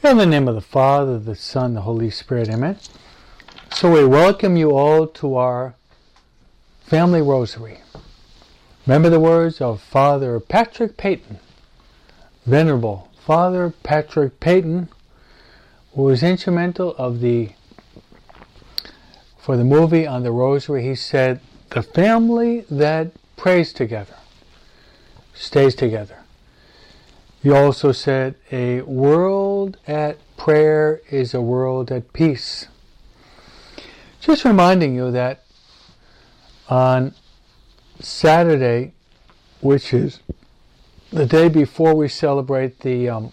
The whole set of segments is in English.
In the name of the Father, the Son, the Holy Spirit, amen. So we welcome you all to our family rosary. Remember the words of Father Patrick Peyton, Venerable Father Patrick Peyton, who was instrumental for the movie on the rosary. He said, "The family that prays together stays together." He also said, "A world at prayer is a world at peace." Just reminding you that on Saturday, which is the day before we celebrate the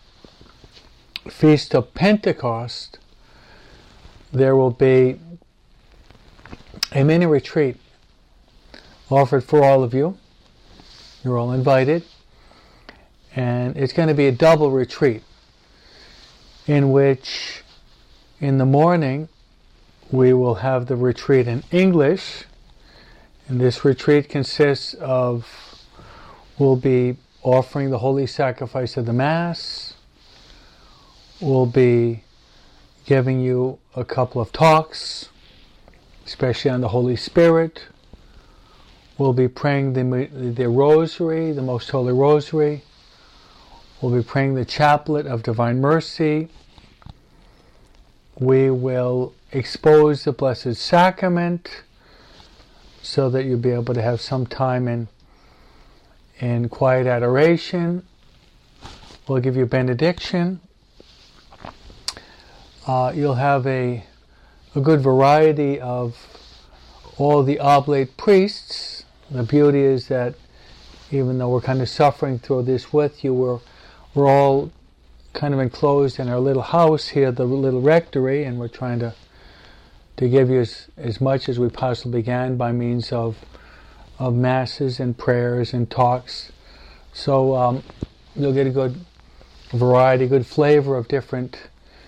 Feast of Pentecost, there will be a mini retreat offered for all of you. You're all invited. And it's going to be a double retreat in which in the morning we will have the retreat in English. And this retreat consists of, we'll be offering the holy sacrifice of the Mass. We'll be giving you a couple of talks, especially on the Holy Spirit. We'll be praying the Rosary, the Most Holy Rosary. We'll be praying the Chaplet of Divine Mercy. We will expose the Blessed Sacrament so that you'll be able to have some time in quiet adoration. We'll give you a benediction. You'll have a good variety of all the oblate priests. The beauty is that even though we're kind of suffering through this with you, we're all kind of enclosed in our little house here, the little rectory, and we're trying to give you as much as we possibly can by means of masses and prayers and talks. So you'll get a good variety, good flavor of different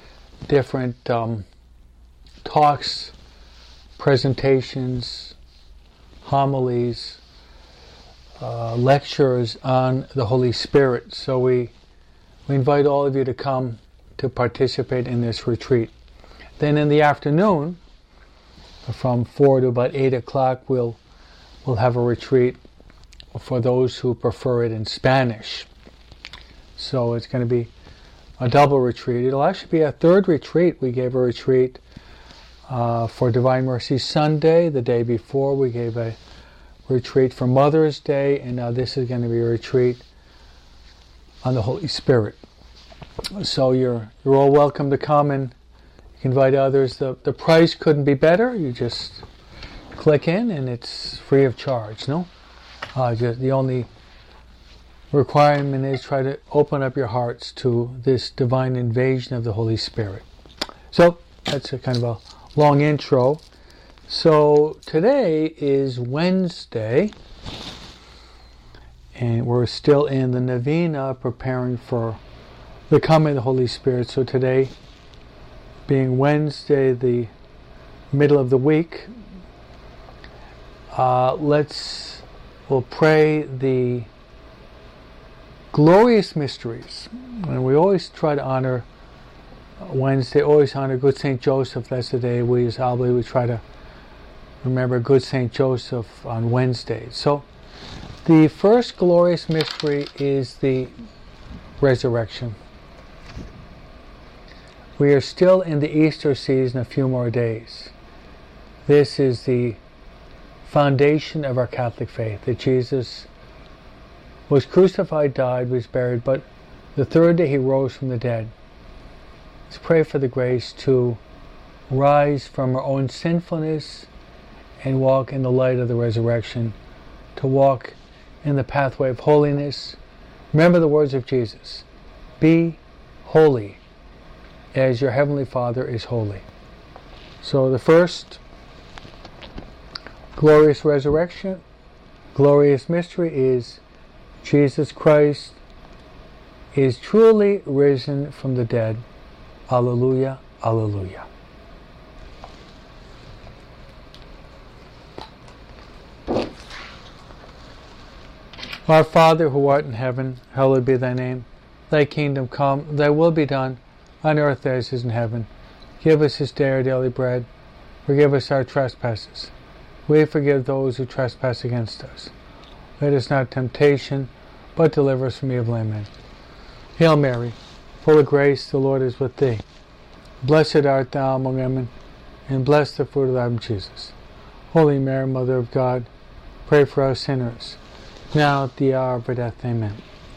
talks, presentations, homilies, lectures on the Holy Spirit. So we invite all of you to come to participate in this retreat. Then in the afternoon, from 4 to about 8 o'clock, we'll have a retreat for those who prefer it in Spanish. So it's going to be a double retreat. It'll actually be a third retreat. We gave a retreat for Divine Mercy Sunday. The day before, we gave a retreat for Mother's Day, and now this is going to be a retreat on the Holy Spirit. So you're all welcome to come, and you can invite others. The price couldn't be better. You just click in and it's free of charge. No, the only requirement is try to open up your hearts to this divine invasion of the Holy Spirit. So that's a kind of a long intro. So today is Wednesday, and we're still in the Novena preparing for the coming of the Holy Spirit. So today, being Wednesday, the middle of the week, we'll pray the glorious mysteries. And we always try to honor Wednesday, always honor good Saint Joseph. That's the day we try to remember good Saint Joseph on Wednesday. So the first glorious mystery is the resurrection. We are still in the Easter season, a few more days. This is the foundation of our Catholic faith, that Jesus was crucified, died, was buried, but the third day he rose from the dead. Let's pray for the grace to rise from our own sinfulness and walk in the light of the resurrection, to walk in the pathway of holiness. Remember the words of Jesus, "Be holy as your heavenly Father is holy." So the first glorious resurrection, glorious mystery is Jesus Christ is truly risen from the dead. Alleluia, alleluia. Our Father who art in heaven, hallowed be thy name. Thy kingdom come, thy will be done, on earth as it is in heaven. Give us this day our daily bread. Forgive us our trespasses. We forgive those who trespass against us. Lead us not into temptation, but deliver us from evil. Amen. Hail Mary, full of grace, the Lord is with thee. Blessed art thou among women, and blessed the fruit of thy womb, Jesus. Holy Mary, Mother of God, pray for us sinners, now at the hour of our death. Amen.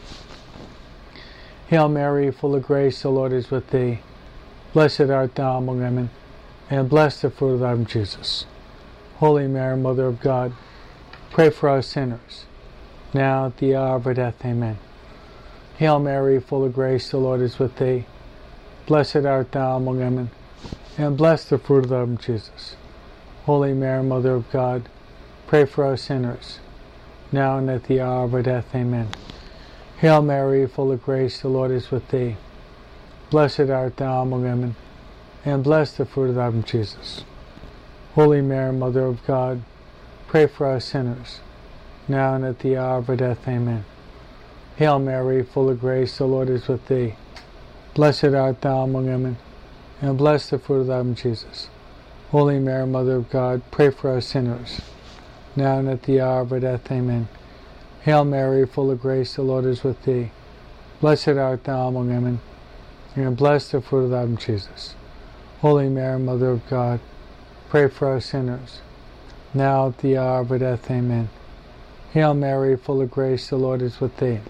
Hail Mary, full of grace, the Lord is with thee. Blessed art thou among women, and blessed the fruit of thy womb, Jesus. Holy Mary, Mother of God, pray for us sinners, now at the hour of our death. Amen. Hail Mary, full of grace, the Lord is with thee. Blessed art thou among women, and blessed the fruit of thy womb, Jesus. Holy Mary, Mother of God, pray for us sinners, now and at the hour of our death. Amen. Hail Mary, full of grace, the Lord is with thee. Blessed art thou among women, and blessed the fruit of thy womb, Jesus. Holy Mary, Mother of God, pray for us sinners, now and at the hour of our death. Amen. Hail Mary, full of grace, the Lord is with thee. Blessed art thou among women, and blessed the fruit of thy womb, Jesus. Holy Mary, Mother of God, pray for us sinners, now and at the hour of our death. Amen. Hail Mary, full of grace, the Lord is with thee. Blessed art thou among women, and blessed the fruit of thy womb, Jesus. Holy Mary, Mother of God, pray for us sinners, now at the hour of our death. Amen. Hail Mary, full of grace, the Lord is with thee.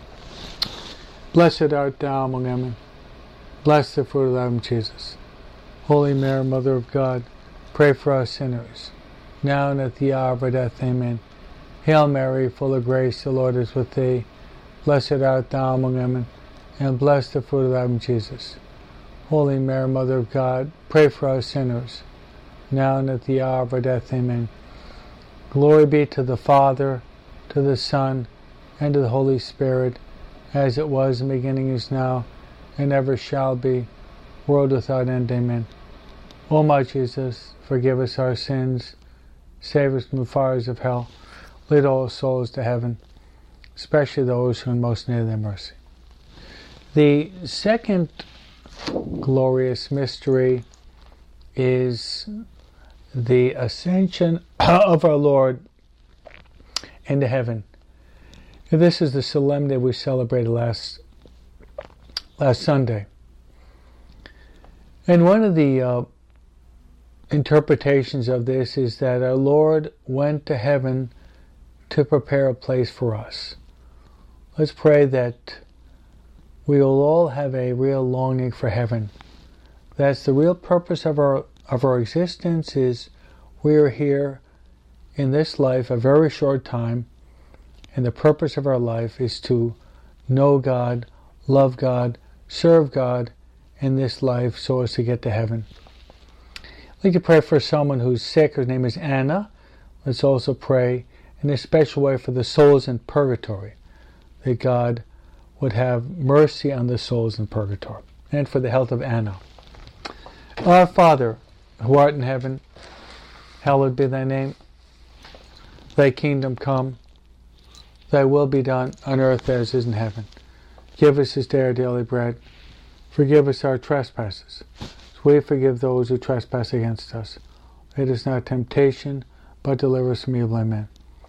Blessed art thou among women, blessed the fruit of thy womb, Jesus. Holy Mary, Mother of God, pray for us sinners, now and at the hour of our death. Amen. Hail Mary, full of grace, the Lord is with thee. Blessed art thou among women, and blessed the fruit of thy womb, Jesus. Holy Mary, Mother of God, pray for us sinners, now and at the hour of our death. Amen. Glory be to the Father, to the Son, and to the Holy Spirit, as it was in the beginning, is now, and ever shall be, world without end. Amen. O my Jesus, forgive us our sins, save us from the fires of hell, lead all souls to heaven, especially those who are in most need of thy mercy. The second glorious mystery is the ascension of our Lord into heaven. This is the solemnity we celebrated last Sunday. And one of the interpretations of this is that our Lord went to heaven to prepare a place for us. Let's pray that we will all have a real longing for heaven. That's the real purpose of our existence, is we are here in this life a very short time, and the purpose of our life is to know God, love God, serve God in this life so as to get to heaven. I'd like to pray for someone who's sick. Her name is Anna. Let's also pray in a special way for the souls in purgatory, that God would have mercy on the souls in purgatory, and for the health of Anna. Our Father, who art in heaven, hallowed be thy name. Thy kingdom come, thy will be done on earth as it is in heaven. Give us this day our daily bread. Forgive us our trespasses, as we forgive those who trespass against us. Lead us not into temptation, but deliver us from evil. Amen.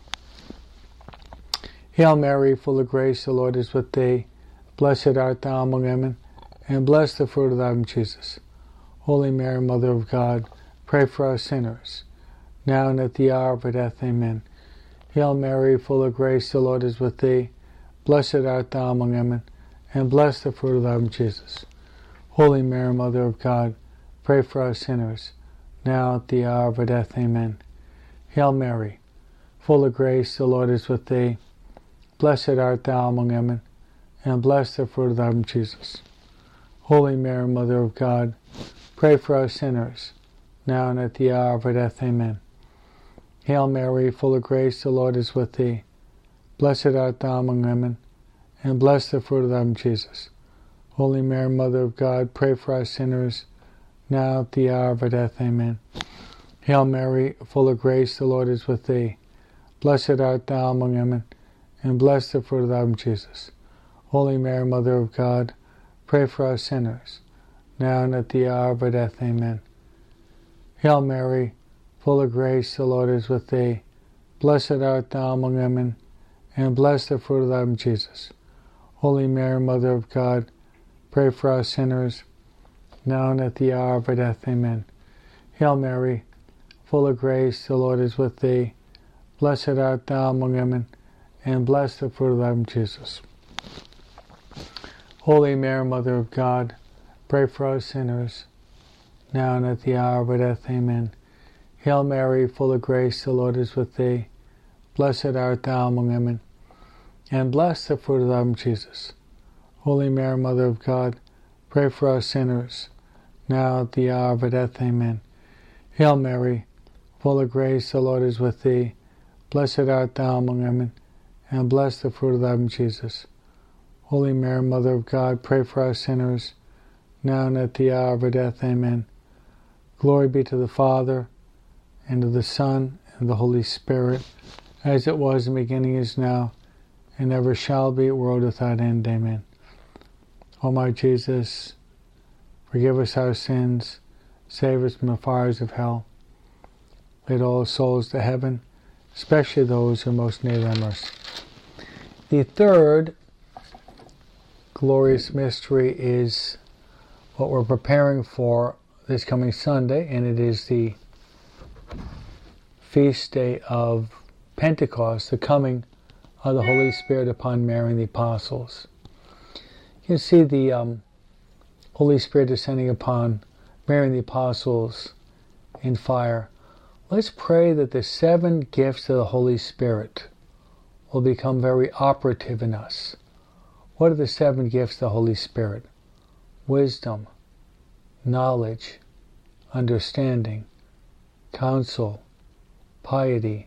Hail Mary, full of grace, the Lord is with thee. Blessed art thou among women, and blessed the fruit of thy womb, Jesus. Holy Mary, Mother of God, pray for us sinners, now and at the hour of our death. Amen. Hail Mary, full of grace, the Lord is with thee. Blessed art thou among women, and blessed the fruit of thy womb, Jesus. Holy Mary, Mother of God, pray for us sinners, now at the hour of our death. Amen. Hail Mary, full of grace, the Lord is with thee. Blessed art thou among women, and blessed the fruit of thy womb, Jesus. Holy Mary, Mother of God, pray for us sinners, now and at the hour of our death. Amen. Hail Mary, full of grace, the Lord is with thee. Blessed art thou among women, and blessed the fruit of thy womb, Jesus. Holy Mary, Mother of God, pray for us sinners, now at the hour of our death. Amen. Hail Mary, full of grace, the Lord is with thee. Blessed art thou among women, and blessed the fruit of thy womb, Jesus. Holy Mary, Mother of God, pray for us sinners, now and at the hour of our death. Amen. Hail Mary, full of grace, the Lord is with thee. Blessed art thou among women, and blessed the fruit of thy womb, Jesus. Holy Mary, Mother of God, pray for us sinners, now and at the hour of our death. Amen. Hail Mary, full of grace, the Lord is with thee. Blessed art thou among women, and blessed the fruit of thy womb, Jesus. Holy Mary, Mother of God, pray for us sinners, now and at the hour of our death. Amen. Hail Mary, full of grace, the Lord is with thee. Blessed art thou among women, and blessed the fruit of thy womb, Jesus. Holy Mary, Mother of God, pray for us sinners, now at the hour of our death. Amen. Hail Mary, full of grace, the Lord is with thee. Blessed art thou among women, and blessed the fruit of thy womb, Jesus. Holy Mary, Mother of God, pray for us sinners, now and at the hour of our death. Amen. Glory be to the Father, and to the Son, and the Holy Spirit, as it was in the beginning, is now, and ever shall be, world without end. Amen. O my Jesus, forgive us our sins, save us from the fires of hell. Lead all souls to heaven, especially those who most need thy mercy. The third glorious mystery is what we're preparing for this coming Sunday, and it is the feast day of Pentecost, the coming of the Holy Spirit upon Mary and the apostles. You can see the Holy Spirit descending upon Mary and the apostles in fire. Let's pray that the 7 gifts of the Holy Spirit will become very operative in us. What are the 7 gifts of the Holy Spirit? Wisdom, knowledge, understanding, counsel, piety,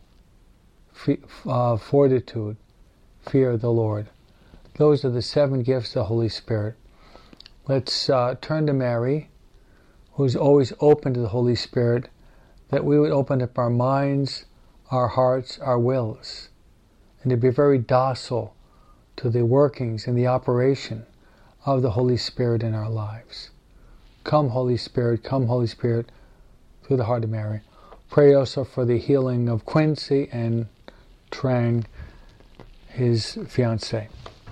fortitude, fear of the Lord. Those are the 7 gifts of the Holy Spirit. Let's turn to Mary, who's always open to the Holy Spirit, that we would open up our minds, our hearts, our wills, and to be very docile to the workings and the operation of the Holy Spirit in our lives. Come, Holy Spirit, through the heart of Mary. Pray also for the healing of Quincy and Trang, his fiancée.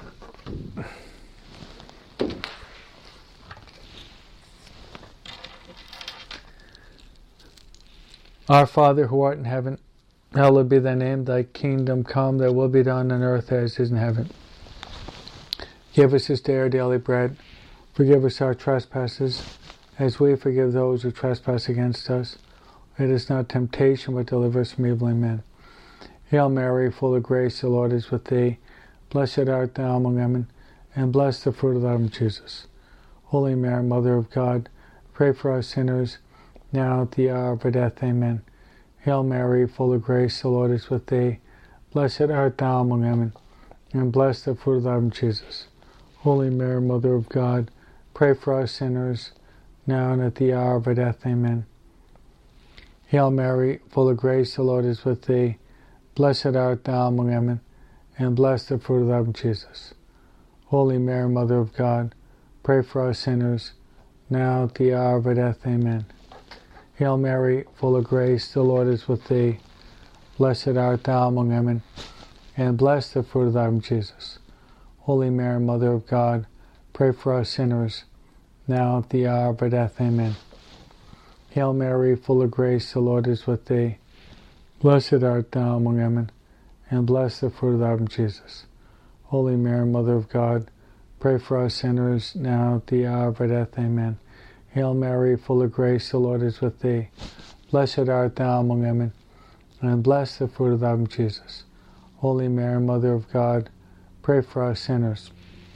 Our Father, who art in heaven, hallowed be thy name. Thy kingdom come, thy will be done on earth as it is in heaven. Give us this day our daily bread. Forgive us our trespasses, as we forgive those who trespass against us. Lead us not into temptation, but deliver us from evil. Amen. Hail Mary, full of grace, the Lord is with thee. Blessed art thou among women, and blessed the fruit of thy womb, Jesus. Holy Mary, Mother of God, pray for us sinners, now at the hour of our death. Amen. Hail Mary, full of grace, the Lord is with thee. Blessed art thou among women, and blessed the fruit of thy womb, Jesus. Holy Mary, Mother of God, pray for us sinners, now and at the hour of our death. Amen. Hail Mary, full of grace, the Lord is with thee. Blessed art thou among women, and blessed the fruit of thy womb, Jesus. Holy Mary, Mother of God, pray for us sinners, now at the hour of our death. Amen. Hail Mary, full of grace, the Lord is with thee. Blessed art thou among women, and blessed the fruit of thy womb, Jesus. Holy Mary, Mother of God, pray for us sinners, now at the hour of our death. Amen. Hail Mary, full of grace, the Lord is with thee. Blessed art thou among women, and blessed the fruit of thy womb, Jesus. Holy Mary, Mother of God, pray for us sinners, now at the hour of our death. Amen. Hail Mary, full of grace, the Lord is with thee. Blessed art thou among women, and blessed the fruit of thy womb, Jesus. Holy Mary, Mother of God, pray for us sinners,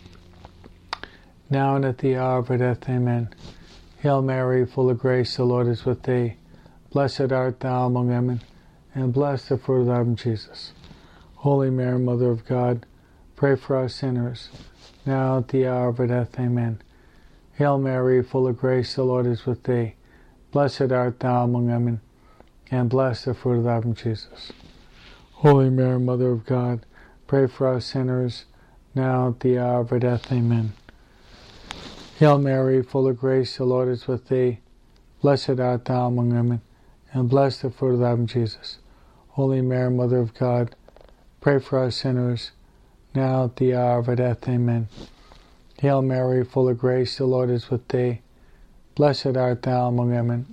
now and at the hour of our death. Amen. Hail Mary, full of grace, the Lord is with thee. Blessed art thou among women, and blessed the fruit of thy womb, Jesus. Holy Mary, Mother of God, pray for us sinners, now at the hour of our death. Amen. Hail Mary, full of grace, the Lord is with thee. Blessed art thou among women, and blessed the fruit of thy womb, Jesus. Holy Mary, Mother of God, pray for us sinners, now at the hour of our death. Amen. Hail Mary, full of grace, the Lord is with thee. Blessed art thou among women, and blessed the fruit of thy womb, Jesus. Holy Mary, Mother of God, pray for us sinners, now at the hour of our death. Amen. Hail Mary, full of grace, the Lord is with thee. Blessed art thou among women,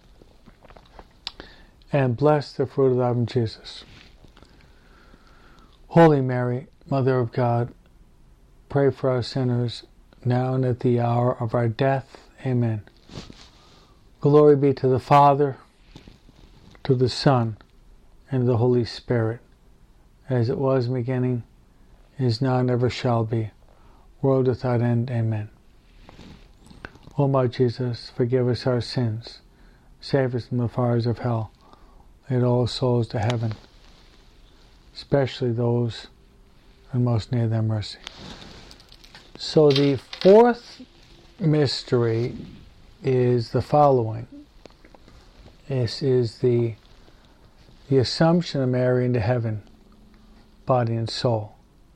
and blessed the fruit of thy womb, Jesus. Holy Mary, Mother of God, pray for us sinners, now and at the hour of our death. Amen. Glory be to the Father, to the Son, and to the Holy Spirit, as it was in the beginning, is now, and ever shall be, world without end. Amen. O my Jesus, forgive us our sins, save us from the fires of hell, lead all souls to heaven, especially those who most need thy mercy. So the fourth mystery is the following. This is the Assumption of Mary into heaven, body and soul.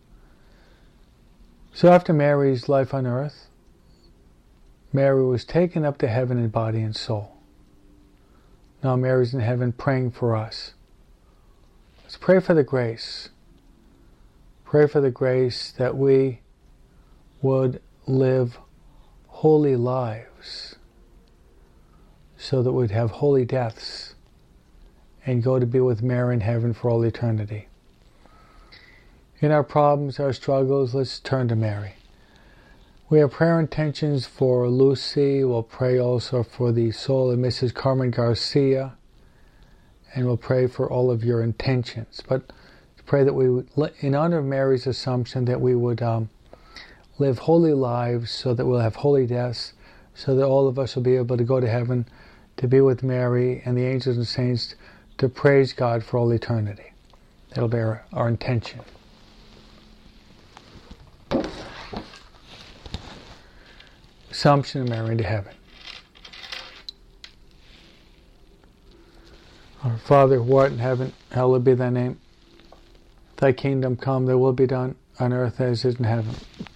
So after Mary's life on earth, Mary was taken up to heaven in body and soul. Now Mary's in heaven praying for us. Let's pray for the grace. Pray for the grace that we would live holy lives so that we'd have holy deaths and go to be with Mary in heaven for all eternity. In our problems, our struggles, let's turn to Mary. We have prayer intentions for Lucy. We'll pray also for the soul of Mrs. Carmen Garcia, and we'll pray for all of your intentions. But pray that we would, in honor of Mary's Assumption, that we would live holy lives so that we'll have holy deaths, so that all of us will be able to go to heaven to be with Mary and the angels and saints to praise God for all eternity. That'll be our intention. Assumption of Mary into heaven. Our Father who art in heaven, hallowed be thy name. Thy kingdom come, thy will be done on earth as it is in heaven.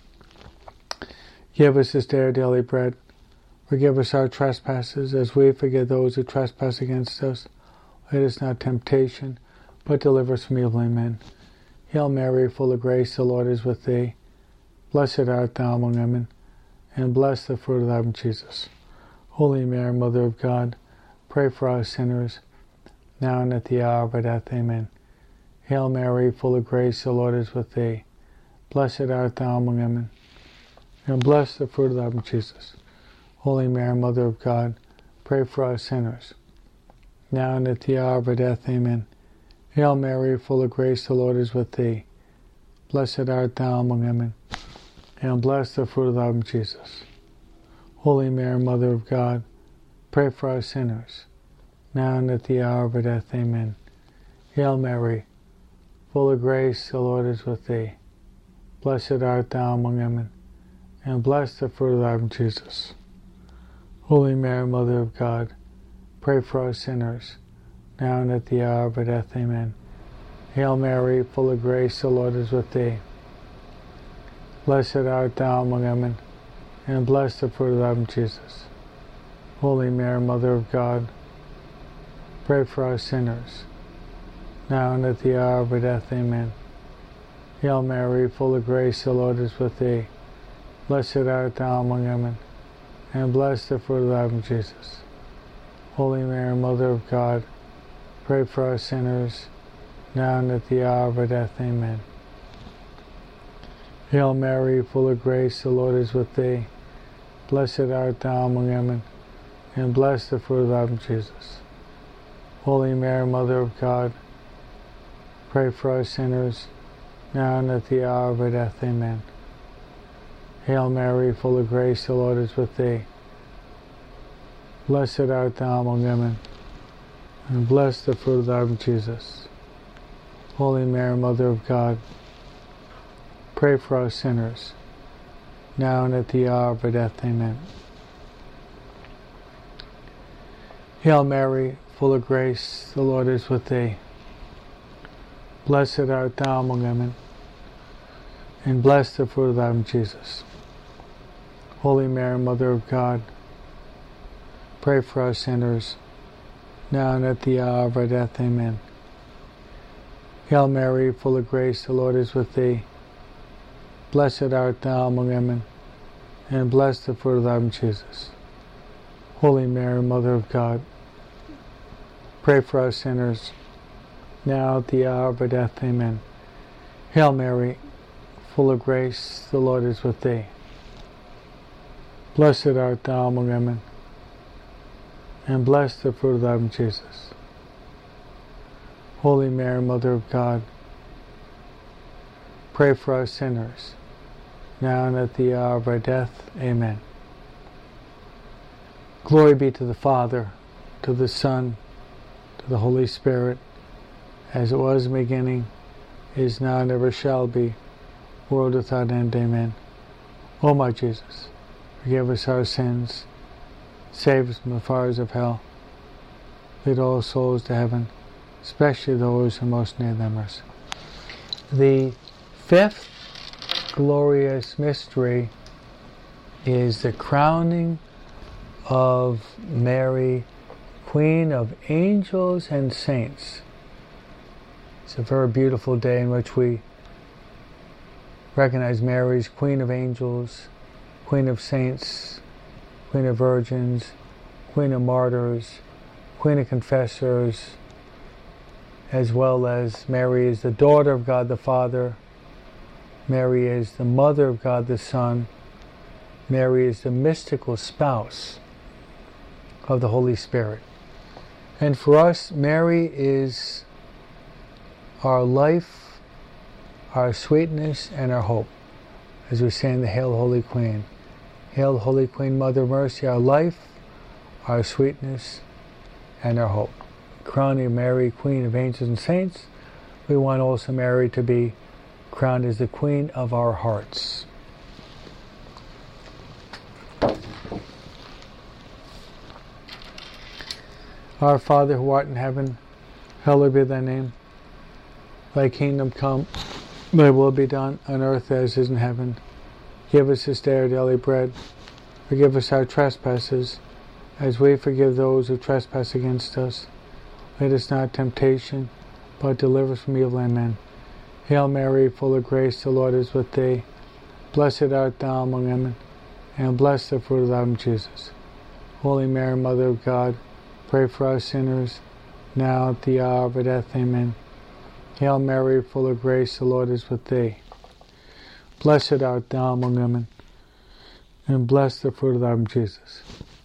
Give us this day our daily bread. Forgive us our trespasses, as we forgive those who trespass against us. Lead us not into temptation, but deliver us from evil. Amen. Hail Mary, full of grace, the Lord is with thee. Blessed art thou among women, and blessed the fruit of thy womb, Jesus. Holy Mary, Mother of God, pray for us sinners, now and at the hour of our death. Amen. Hail Mary, full of grace, the Lord is with thee. Blessed art thou among women, and blessed the fruit of thy womb, Jesus. Holy Mary, Mother of God, pray for us sinners, now and at the hour of our death. Amen. Hail Mary, full of grace, the Lord is with thee. Blessed art thou among women, and blessed the fruit of thy womb, Jesus. Holy Mary, Mother of God, pray for us sinners, now and at the hour of our death. Amen. Hail Mary, full of grace, the Lord is with thee. Blessed art thou among women, and blessed the fruit of thy womb, Jesus. Holy Mary, Mother of God, pray for us sinners, now and at the hour of our death. Amen. Hail Mary, full of grace, the Lord is with thee. Blessed art thou among women, and blessed the fruit of thy womb, Jesus. Holy Mary, Mother of God, pray for us sinners, now and at the hour of our death. Amen. Hail Mary, full of grace, the Lord is with thee. Blessed art thou among women, and blessed the fruit of thy womb, Jesus. Holy Mary, Mother of God, pray for us sinners, now and at the hour of our death. Amen. Hail Mary, full of grace, the Lord is with thee. Blessed art thou among women, and blessed the fruit of thy womb, Jesus. Holy Mary, Mother of God, pray for us sinners, now and at the hour of our death. Amen. Hail Mary, full of grace, the Lord is with thee. Blessed art thou among women, and blessed the fruit of thy womb, Jesus. Holy Mary, Mother of God, pray for us sinners, now and at the hour of our death. Amen. Hail Mary, full of grace, the Lord is with thee. Blessed art thou among women, and blessed the fruit of thy womb, Jesus. Holy Mary, Mother of God, pray for us sinners, now and at the hour of our death. Amen. Hail Mary, full of grace, the Lord is with thee. Blessed art thou among women, and blessed the fruit of thy womb, Jesus. Holy Mary, Mother of God, pray for us sinners, now at the hour of our death. Amen. Hail Mary, full of grace, the Lord is with thee. Blessed art thou among women, and blessed the fruit of thy womb, Jesus. Holy Mary, Mother of God, pray for us sinners, now and at the hour of our death. Amen. Glory be to the Father, to the Son, to the Holy Spirit, as it was in the beginning, is now, and ever shall be, world without end. Amen. O my Jesus, forgive us our sins, save us from the fires of hell, lead all souls to heaven, especially those who most need thy mercy. The fifth glorious mystery is the crowning of Mary, Queen of angels and saints. It's a very beautiful day in which we recognize Mary as Queen of angels, Queen of saints, Queen of virgins, Queen of martyrs, Queen of confessors, as well as Mary is the daughter of God the Father, Mary is the mother of God the Son, Mary is the mystical spouse of the Holy Spirit. And for us, Mary is our life, our sweetness, and our hope, as we say in the Hail, Holy Queen. Hail, Holy Queen, Mother of Mercy, our life, our sweetness, and our hope. Crowning Mary, Queen of angels and saints, we want also Mary to be crowned as the Queen of our hearts. Our Father who art in heaven, hallowed be thy name. Thy kingdom come, thy will be done on earth as it is in heaven. Give us this day our daily bread. Forgive us our trespasses, as we forgive those who trespass against us. Lead us not into temptation, but deliver us from evil. Amen. Hail Mary, full of grace, the Lord is with thee. Blessed art thou among women, and blessed the fruit of thy womb, Jesus. Holy Mary, Mother of God, pray for us sinners, now at the hour of our death. Amen. Hail Mary, full of grace, the Lord is with thee. Blessed art thou among women, and blessed the fruit of thy womb, Jesus.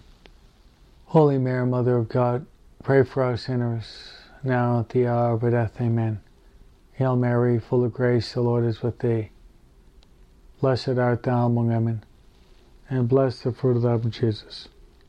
Holy Mary, Mother of God, pray for us sinners, now at the hour of our death. Amen. Hail Mary, full of grace, the Lord is with thee. Blessed art thou among women, and blessed the fruit of thy womb, Jesus.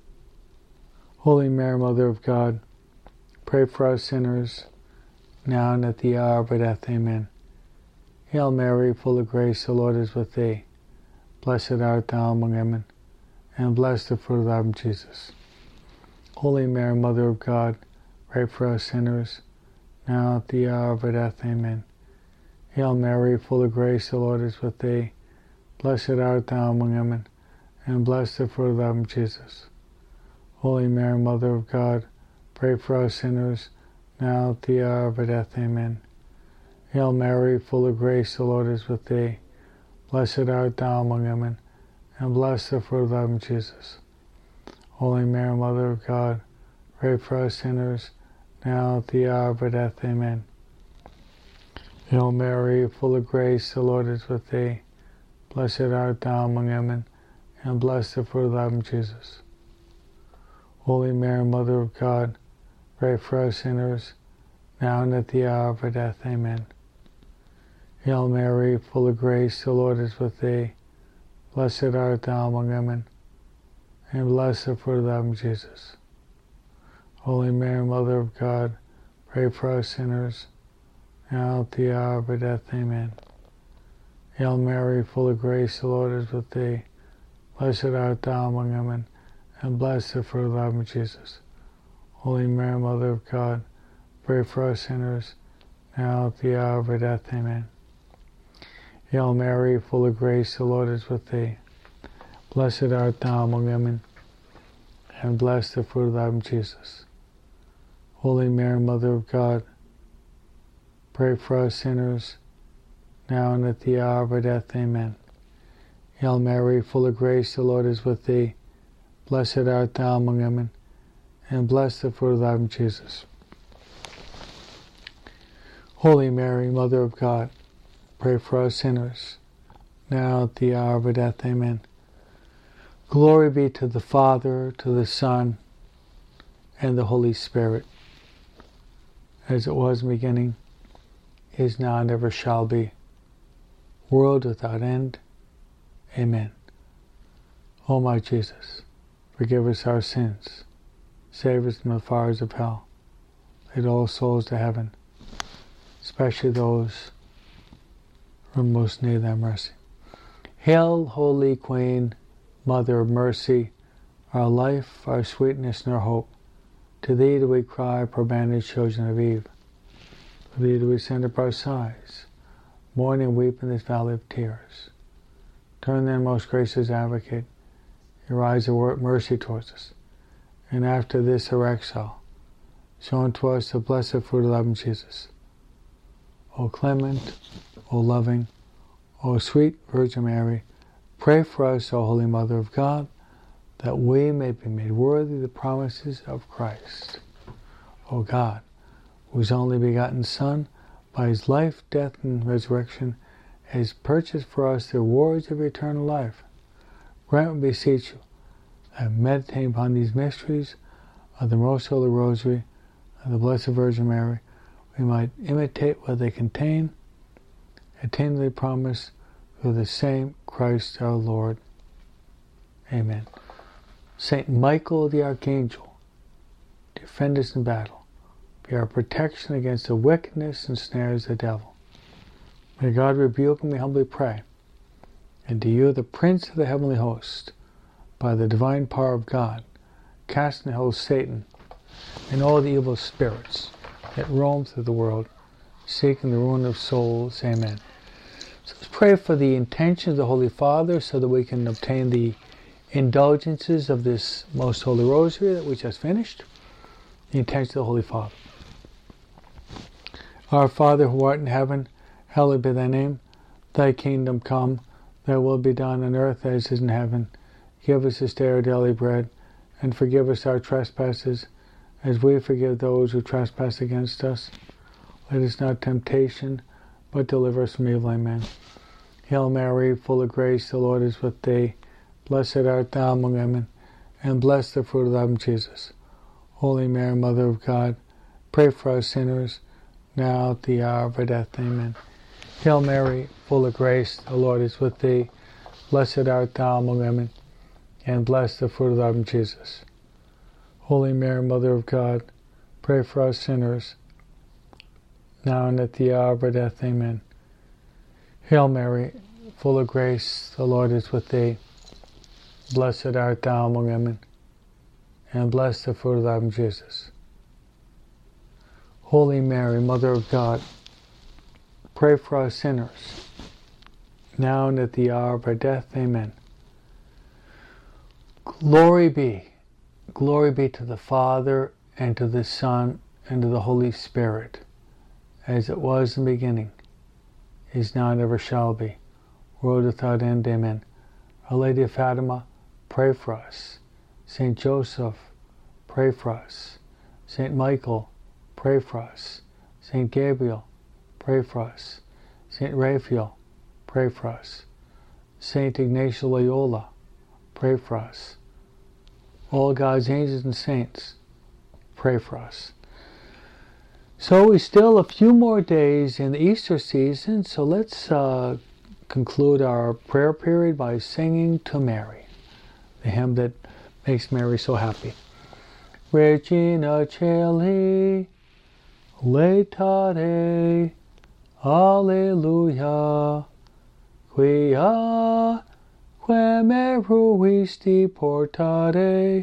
Holy Mary, Mother of God, pray for us sinners, now and at the hour of our death. Amen. Hail Mary, full of grace, the Lord is with thee. Blessed art thou among women, and blessed the fruit of thy womb, Jesus. Holy Mary, Mother of God, pray for us sinners, now at the hour of our death. Amen. Hail Mary, full of grace, the Lord is with thee. Blessed art thou among women, and blessed the fruit of thy womb, Jesus. Holy Mary, Mother of God, pray for us sinners, now at the hour of our death. Amen. Hail Mary, full of grace, the Lord is with thee. Blessed art thou among women, and blessed the fruit of thy womb, Jesus. Holy Mary, Mother of God, pray for us sinners, now at the hour of our death. Amen. Hail Mary, full of grace, the Lord is with thee. Blessed art thou among women, and blessed the fruit of thy womb, Jesus. Holy Mary, Mother of God, pray for us sinners, now and at the hour of our death. Amen. Hail Mary, full of grace, the Lord is with thee. Blessed art thou among women, and blessed the fruit of thy womb, Jesus. Holy Mary, Mother of God, pray for us sinners, now at the hour of our death. Amen. Hail Mary, full of grace, the Lord is with thee. Blessed art thou among women, and blessed the fruit of thy womb, Jesus. Holy Mary, Mother of God, pray for us sinners, now at the hour of our death. Amen. Hail Mary, full of grace, the Lord is with thee. Blessed art thou among women, and blessed the fruit of thy womb, Jesus. Holy Mary, Mother of God, pray for us sinners, now and at the hour of our death. Amen. Hail Mary, full of grace, the Lord is with thee. Blessed art thou among women, and blessed the fruit of thy womb, Jesus. Holy Mary, Mother of God, pray for us sinners, now at the hour of our death. Amen. Glory be to the Father, to the Son, and the Holy Spirit, as it was in the beginning, is now, and ever shall be, world without end. Amen. O my Jesus, forgive us our sins, save us from the fires of hell, lead all souls to heaven, especially those who are most in need of thy mercy. Hail, Holy Queen, Mother of Mercy, our life, our sweetness, and our hope. To thee do we cry, poor bandaged children of Eve. To thee do we send up our sighs, mourn and weep in this valley of tears. Turn then, most gracious Advocate, your eyes of mercy towards us, and after this our exile, show unto us the blessed fruit of thy womb, Jesus. O clement, O loving, O sweet Virgin Mary, pray for us, O Holy Mother of God, that we may be made worthy of the promises of Christ. O God, whose only begotten Son, by his life, death, and resurrection, has purchased for us the rewards of eternal life, grant, we beseech you, that meditating upon these mysteries of the Most Holy Rosary of the Blessed Virgin Mary, we might imitate what they contain, attain the promise through the same Christ our Lord. Amen. Saint Michael the Archangel, defend us in battle. Be our protection against the wickedness and snares of the devil. May God rebuke him, we humbly pray. And to you, the Prince of the heavenly host, by the divine power of God, cast in hell Satan and all the evil spirits that roam through the world, seeking the ruin of souls. Amen. So let's pray for the intention of the Holy Father so that we can obtain the indulgences of this Most Holy Rosary that we just finished. The intention of the Holy Father. Our Father who art in heaven, hallowed be thy name. Thy kingdom come, thy will be done on earth as it is in heaven. Give us this day our daily bread, and forgive us our trespasses, as we forgive those who trespass against us. Lead us not into temptation, but deliver us from evil. Amen. Hail Mary, full of grace, the Lord is with thee. Blessed art thou among women, and blessed the fruit of thy womb, Jesus. Holy Mary, Mother of God, pray for us sinners, now at the hour of our death. Amen. Hail Mary, full of grace, the Lord is with thee. Blessed art thou among women, and blessed the fruit of thy womb, Jesus. Holy Mary, Mother of God, pray for us sinners, now and at the hour of our death. Amen. Hail Mary, full of grace, the Lord is with thee. Blessed art thou among women, and blessed the fruit of thy womb, Jesus. Holy Mary, Mother of God, pray for us sinners, now and at the hour of our death. Amen. Glory be to the Father, and to the Son, and to the Holy Spirit, as it was in the beginning, is now, and ever shall be, world without end. Amen. Our Lady of Fatima, pray for us. Saint Joseph, pray for us. Saint Michael, pray for us. Saint Gabriel, pray for us. Saint Raphael, pray for us. Saint Ignatius Loyola, pray for us. All God's angels and saints, pray for us. So we still a few more days in the Easter season, so let's conclude our prayer period by singing to Mary, the hymn that makes Mary so happy. Regina Caeli, laetare, alleluia, quia meruisti portare,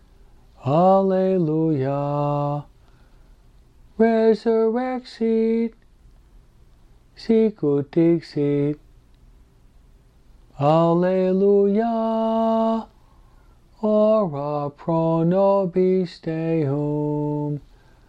alleluia, resurrexit, sicut dixit, Alleluia. Ora pro nobis Deum.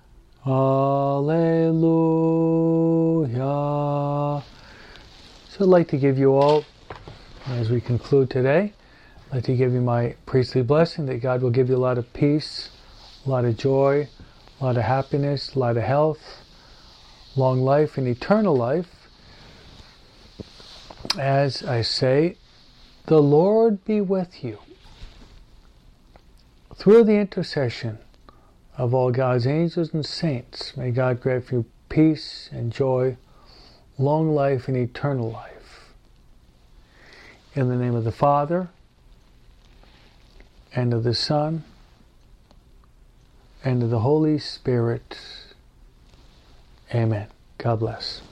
Alleluia. So I'd like to give you all, as we conclude today, I'd like to give you my priestly blessing that God will give you a lot of peace, a lot of joy, a lot of happiness, a lot of health, long life and eternal life. As I say, the Lord be with you. Through the intercession of all God's angels and saints, may God grant you peace and joy, long life and eternal life. In the name of the Father, and of the Son, and of the Holy Spirit. Amen. God bless.